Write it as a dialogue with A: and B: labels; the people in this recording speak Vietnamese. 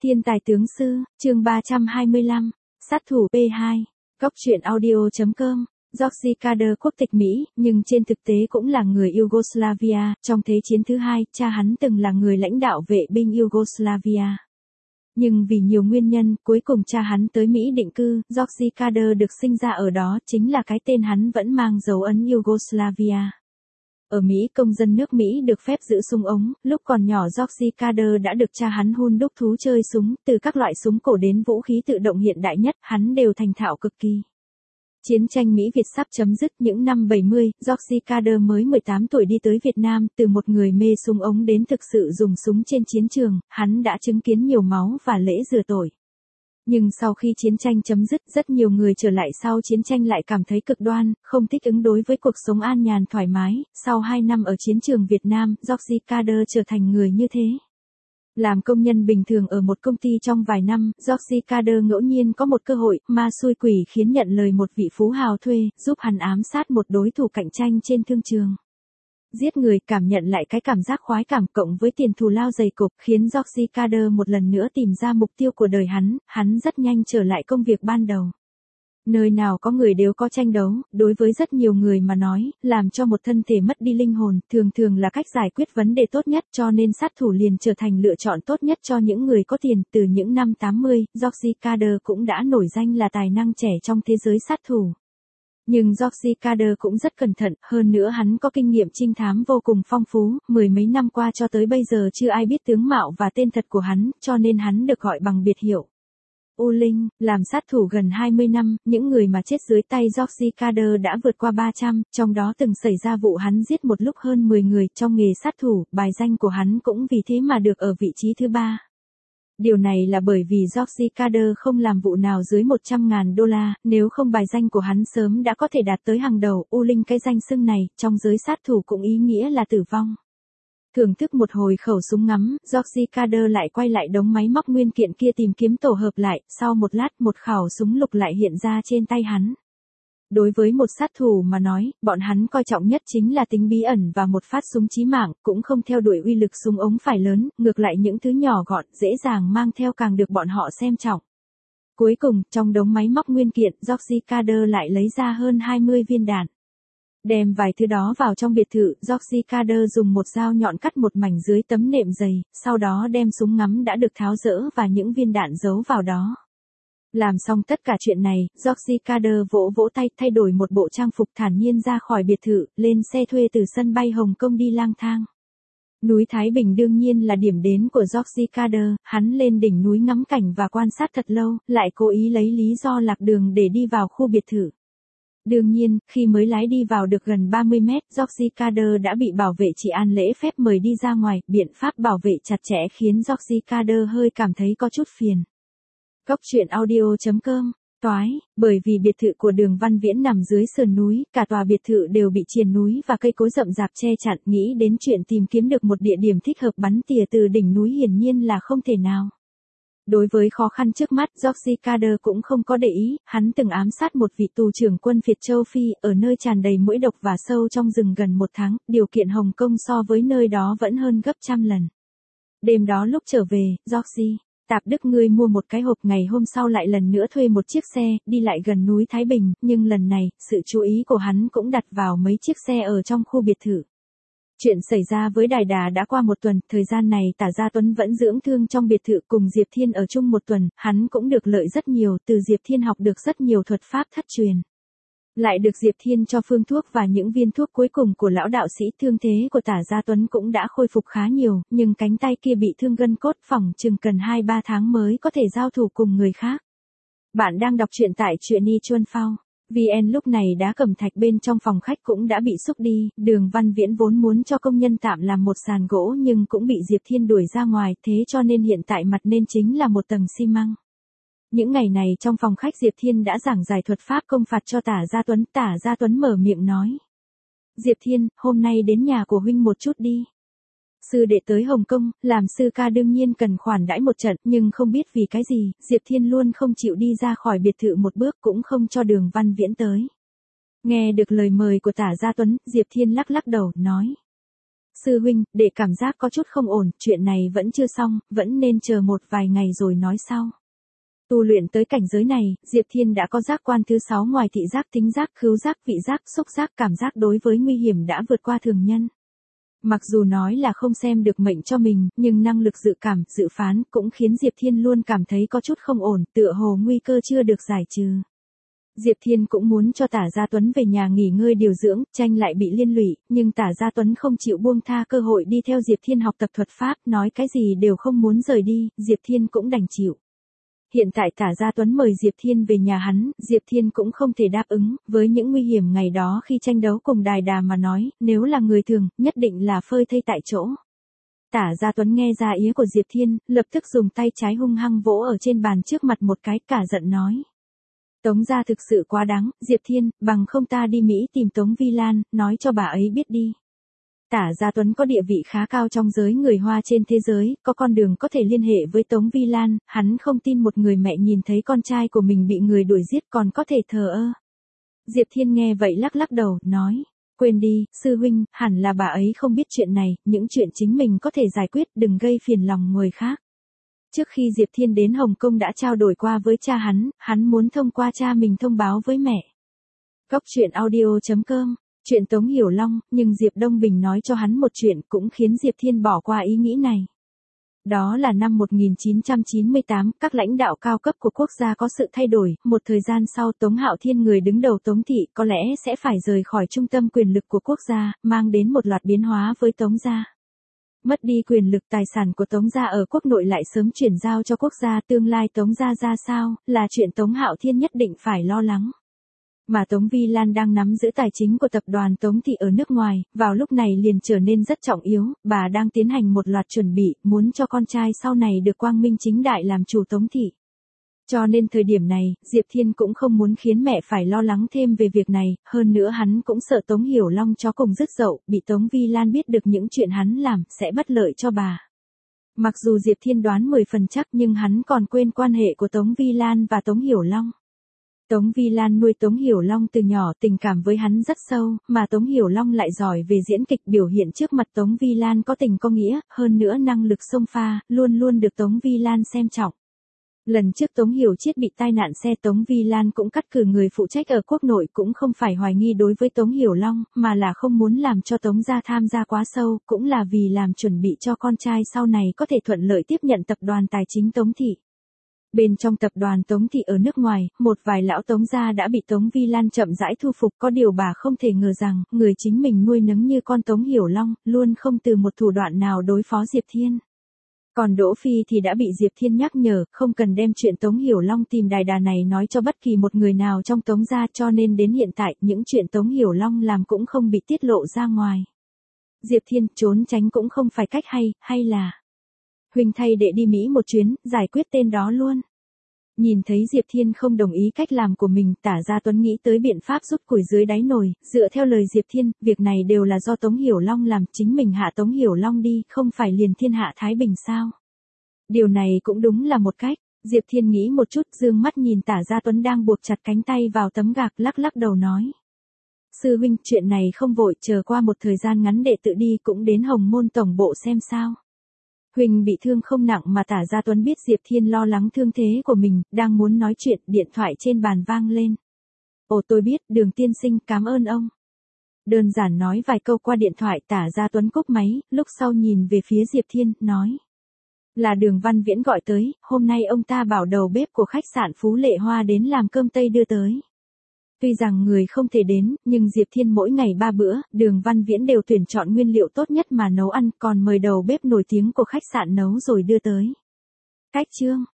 A: Thiên tài tướng sư, chương 325, sát thủ P2, Góc truyện audio.com. George Kader quốc tịch Mỹ, nhưng trên thực tế cũng là người Yugoslavia. Trong Thế chiến thứ hai, cha hắn từng là người lãnh đạo vệ binh Yugoslavia. Nhưng vì nhiều nguyên nhân, cuối cùng cha hắn tới Mỹ định cư. George Kader được sinh ra ở đó, chính là cái tên hắn vẫn mang dấu ấn Yugoslavia. Ở Mỹ, công dân nước Mỹ được phép giữ súng ống. Lúc còn nhỏ, George Kader đã được cha hắn hun đúc thú chơi súng, từ các loại súng cổ đến vũ khí tự động hiện đại nhất, hắn đều thành thạo cực kỳ. Chiến tranh Mỹ-Việt sắp chấm dứt. Những năm 70, George Kader mới 18 tuổi đi tới Việt Nam. Từ một người mê súng ống đến thực sự dùng súng trên chiến trường, hắn đã chứng kiến nhiều máu và lễ rửa tội. Nhưng sau khi chiến tranh chấm dứt, rất nhiều người trở lại sau chiến tranh lại cảm thấy cực đoan, không thích ứng đối với cuộc sống an nhàn thoải mái. Sau 2 năm ở chiến trường Việt Nam, George Kader trở thành người như thế. Làm công nhân bình thường ở một công ty trong vài năm, George Kader ngẫu nhiên có một cơ hội, ma xui quỷ khiến nhận lời một vị phú hào thuê, giúp hắn ám sát một đối thủ cạnh tranh trên thương trường. Giết người, cảm nhận lại cái cảm giác khoái cảm cộng với tiền thù lao dày cộp, khiến George Kader một lần nữa tìm ra mục tiêu của đời hắn rất nhanh trở lại công việc ban đầu. Nơi nào có người đều có tranh đấu, đối với rất nhiều người mà nói, làm cho một thân thể mất đi linh hồn, thường là cách giải quyết vấn đề tốt nhất, cho nên sát thủ liền trở thành lựa chọn tốt nhất cho những người có tiền. Từ những năm 80, George Kader cũng đã nổi danh là tài năng trẻ trong thế giới sát thủ. Nhưng George Kader cũng rất cẩn thận, hơn nữa hắn có kinh nghiệm trinh thám vô cùng phong phú, mười mấy năm qua cho tới bây giờ chưa ai biết tướng mạo và tên thật của hắn, cho nên hắn được gọi bằng biệt hiệu U Linh. Làm sát thủ gần 20 năm, những người mà chết dưới tay George Kader đã vượt qua 300, trong đó từng xảy ra vụ hắn giết một lúc hơn 10 người. Trong nghề sát thủ, bài danh của hắn cũng vì thế mà được ở vị trí thứ 3. Điều này là bởi vì George Kader không làm vụ nào dưới 100.000 đô la, nếu không bài danh của hắn sớm đã có thể đạt tới hàng đầu. U Linh, cái danh xưng này, trong giới sát thủ cũng ý nghĩa là tử vong. Thưởng thức một hồi khẩu súng ngắm, George Kader lại quay lại đống máy móc nguyên kiện kia tìm kiếm tổ hợp lại, sau một lát một khẩu súng lục lại hiện ra trên tay hắn. Đối với một sát thủ mà nói, bọn hắn coi trọng nhất chính là tính bí ẩn và một phát súng chí mạng, cũng không theo đuổi uy lực súng ống phải lớn, ngược lại những thứ nhỏ gọn, dễ dàng mang theo càng được bọn họ xem trọng. Cuối cùng, trong đống máy móc nguyên kiện, George Kader lại lấy ra hơn 20 viên đạn. Đem vài thứ đó vào trong biệt thự, George Kader dùng một dao nhọn cắt một mảnh dưới tấm nệm dày, sau đó đem súng ngắm đã được tháo dỡ và những viên đạn giấu vào đó. Làm xong tất cả chuyện này, George Kader vỗ tay, thay đổi một bộ trang phục thản nhiên ra khỏi biệt thự, lên xe thuê từ sân bay Hồng Kông đi lang thang. Núi Thái Bình đương nhiên là điểm đến của George Kader, hắn lên đỉnh núi ngắm cảnh và quan sát thật lâu, lại cố ý lấy lý do lạc đường để đi vào khu biệt thự. Đương nhiên, khi mới lái đi vào được gần 30 mét, George Kader đã bị bảo vệ trị an lễ phép mời đi ra ngoài, biện pháp bảo vệ chặt chẽ khiến George Kader hơi cảm thấy có chút phiền. Góc truyện audio.com. Toái, bởi vì biệt thự của Đường Văn Viễn nằm dưới sườn núi, cả tòa biệt thự đều bị triền núi và cây cối rậm rạp che chặn, nghĩ đến chuyện tìm kiếm được một địa điểm thích hợp bắn tỉa từ đỉnh núi hiển nhiên là không thể nào. Đối với khó khăn trước mắt, George Kader cũng không có để ý, hắn từng ám sát một vị tù trưởng quân Việt châu Phi, ở nơi tràn đầy muỗi độc và sâu trong rừng gần 1 tháng, điều kiện Hồng Kông so với nơi đó vẫn hơn gấp trăm lần. Đêm đó lúc trở về, George Tạp Đức ngươi mua một cái hộp, ngày hôm sau lại lần nữa thuê một chiếc xe, đi lại gần núi Thái Bình, nhưng lần này, sự chú ý của hắn cũng đặt vào mấy chiếc xe ở trong khu biệt thự. Chuyện xảy ra với Đài Đà đã qua 1 tuần, thời gian này Tả Gia Tuấn vẫn dưỡng thương trong biệt thự cùng Diệp Thiên ở chung 1 tuần, hắn cũng được lợi rất nhiều, từ Diệp Thiên học được rất nhiều thuật pháp thất truyền. Lại được Diệp Thiên cho phương thuốc và những viên thuốc cuối cùng của lão đạo sĩ, thương thế của Tả Gia Tuấn cũng đã khôi phục khá nhiều, nhưng cánh tay kia bị thương gân cốt, phỏng chừng cần 2-3 tháng mới có thể giao thủ cùng người khác. Bạn đang đọc truyện tại truyện.y.chuan.phao. VN lúc này đá cẩm thạch bên trong phòng khách cũng đã bị xúc đi, Đường Văn Viễn vốn muốn cho công nhân tạm làm một sàn gỗ nhưng cũng bị Diệp Thiên đuổi ra ngoài, thế cho nên hiện tại mặt nên chính là một tầng xi măng. Những ngày này trong phòng khách Diệp Thiên đã giảng giải thuật pháp công phạt cho Tả Gia Tuấn mở miệng nói. Diệp Thiên, hôm nay đến nhà của huynh một chút đi. Sư đệ tới Hồng Kông, làm sư ca đương nhiên cần khoản đãi một trận, nhưng không biết vì cái gì, Diệp Thiên luôn không chịu đi ra khỏi biệt thự một bước, cũng không cho Đường Văn Viễn tới. Nghe được lời mời của Tả Gia Tuấn, Diệp Thiên lắc đầu, nói. Sư huynh, đệ cảm giác có chút không ổn, chuyện này vẫn chưa xong, vẫn nên chờ một vài ngày rồi nói sau. Tu luyện tới cảnh giới này, Diệp Thiên đã có giác quan thứ 6 ngoài thị giác, thính giác, khứu giác, vị giác, xúc giác, cảm giác đối với nguy hiểm đã vượt qua thường nhân. Mặc dù nói là không xem được mệnh cho mình, nhưng năng lực dự cảm, dự phán cũng khiến Diệp Thiên luôn cảm thấy có chút không ổn, tựa hồ nguy cơ chưa được giải trừ. Diệp Thiên cũng muốn cho Tả Gia Tuấn về nhà nghỉ ngơi điều dưỡng, tranh lại bị liên lụy, nhưng Tả Gia Tuấn không chịu buông tha cơ hội đi theo Diệp Thiên học tập thuật pháp, nói cái gì đều không muốn rời đi, Diệp Thiên cũng đành chịu. Hiện tại Tả Gia Tuấn mời Diệp Thiên về nhà hắn, Diệp Thiên cũng không thể đáp ứng, với những nguy hiểm ngày đó khi tranh đấu cùng Đài Đà mà nói, nếu là người thường, nhất định là phơi thây tại chỗ. Tả Gia Tuấn nghe ra ý của Diệp Thiên, lập tức dùng tay trái hung hăng vỗ ở trên bàn trước mặt một cái, cả giận nói. Tống gia thực sự quá đáng, Diệp Thiên, bằng không ta đi Mỹ tìm Tống Vi Lan, nói cho bà ấy biết đi. Tả Gia Tuấn có địa vị khá cao trong giới người Hoa trên thế giới, có con đường có thể liên hệ với Tống Vi Lan, hắn không tin một người mẹ nhìn thấy con trai của mình bị người đuổi giết còn có thể thờ ơ. Diệp Thiên nghe vậy lắc lắc đầu, nói, quên đi, sư huynh, hẳn là bà ấy không biết chuyện này, những chuyện chính mình có thể giải quyết, đừng gây phiền lòng người khác. Trước khi Diệp Thiên đến Hồng Kông đã trao đổi qua với cha hắn muốn thông qua cha mình thông báo với mẹ. Góc truyện audio.com, chuyện Tống Hiểu Long, nhưng Diệp Đông Bình nói cho hắn một chuyện cũng khiến Diệp Thiên bỏ qua ý nghĩ này. Đó là năm 1998, các lãnh đạo cao cấp của quốc gia có sự thay đổi, một thời gian sau Tống Hạo Thiên người đứng đầu Tống Thị có lẽ sẽ phải rời khỏi trung tâm quyền lực của quốc gia, mang đến một loạt biến hóa với Tống gia. Mất đi quyền lực, tài sản của Tống gia ở quốc nội lại sớm chuyển giao cho quốc gia, tương lai Tống gia ra sao, là chuyện Tống Hạo Thiên nhất định phải lo lắng. Mà Tống Vi Lan đang nắm giữ tài chính của tập đoàn Tống Thị ở nước ngoài, vào lúc này liền trở nên rất trọng yếu, bà đang tiến hành một loạt chuẩn bị, muốn cho con trai sau này được quang minh chính đại làm chủ Tống Thị. Cho nên thời điểm này, Diệp Thiên cũng không muốn khiến mẹ phải lo lắng thêm về việc này, hơn nữa hắn cũng sợ Tống Hiểu Long chó cùng rứt dậu, bị Tống Vi Lan biết được những chuyện hắn làm, sẽ bất lợi cho bà. Mặc dù Diệp Thiên đoán 10 phần chắc nhưng hắn còn quên quan hệ của Tống Vi Lan và Tống Hiểu Long. Tống Vi Lan nuôi Tống Hiểu Long từ nhỏ, tình cảm với hắn rất sâu, mà Tống Hiểu Long lại giỏi về diễn kịch, biểu hiện trước mặt Tống Vi Lan có tình có nghĩa, hơn nữa năng lực xông pha, luôn luôn được Tống Vi Lan xem trọng. Lần trước Tống Hiểu Chiết bị tai nạn xe, Tống Vi Lan cũng cắt cử người phụ trách ở quốc nội, cũng không phải hoài nghi đối với Tống Hiểu Long, mà là không muốn làm cho Tống gia tham gia quá sâu, cũng là vì làm chuẩn bị cho con trai sau này có thể thuận lợi tiếp nhận tập đoàn tài chính Tống Thị. Bên trong tập đoàn Tống Thị ở nước ngoài, một vài lão Tống gia đã bị Tống Vi Lan chậm rãi thu phục, có điều bà không thể ngờ rằng, người chính mình nuôi nấng như con Tống Hiểu Long, luôn không từ một thủ đoạn nào đối phó Diệp Thiên. Còn Đỗ Phi thì đã bị Diệp Thiên nhắc nhở, không cần đem chuyện Tống Hiểu Long tìm Đài Đà này nói cho bất kỳ một người nào trong Tống gia, cho nên đến hiện tại, những chuyện Tống Hiểu Long làm cũng không bị tiết lộ ra ngoài. Diệp Thiên, trốn tránh cũng không phải cách hay là huynh thay đệ đi Mỹ một chuyến, giải quyết tên đó luôn. Nhìn thấy Diệp Thiên không đồng ý cách làm của mình, Tả Gia Tuấn nghĩ tới biện pháp rút củi dưới đáy nồi, dựa theo lời Diệp Thiên, việc này đều là do Tống Hiểu Long làm, chính mình hạ Tống Hiểu Long đi, không phải liền thiên hạ Thái Bình sao. Điều này cũng đúng là một cách. Diệp Thiên nghĩ một chút, dương mắt nhìn Tả Gia Tuấn đang buộc chặt cánh tay vào tấm gạc, lắc lắc đầu nói. Sư huynh, chuyện này không vội, chờ qua một thời gian ngắn đệ tự đi cũng đến Hồng Môn tổng bộ xem sao. Huỳnh bị thương không nặng, mà Tả Gia Tuấn biết Diệp Thiên lo lắng thương thế của mình, đang muốn nói chuyện, điện thoại trên bàn vang lên. Ồ, tôi biết, Đường tiên sinh, cảm ơn ông. Đơn giản nói vài câu qua điện thoại, Tả Gia Tuấn cúp máy, lúc sau nhìn về phía Diệp Thiên, nói. Là Đường Văn Viễn gọi tới, hôm nay ông ta bảo đầu bếp của khách sạn Phú Lệ Hoa đến làm cơm Tây đưa tới. Tuy rằng người không thể đến, nhưng Diệp Thiên mỗi ngày 3 bữa, Đường Văn Viễn đều tuyển chọn nguyên liệu tốt nhất mà nấu ăn, còn mời đầu bếp nổi tiếng của khách sạn nấu rồi đưa tới. Cách chương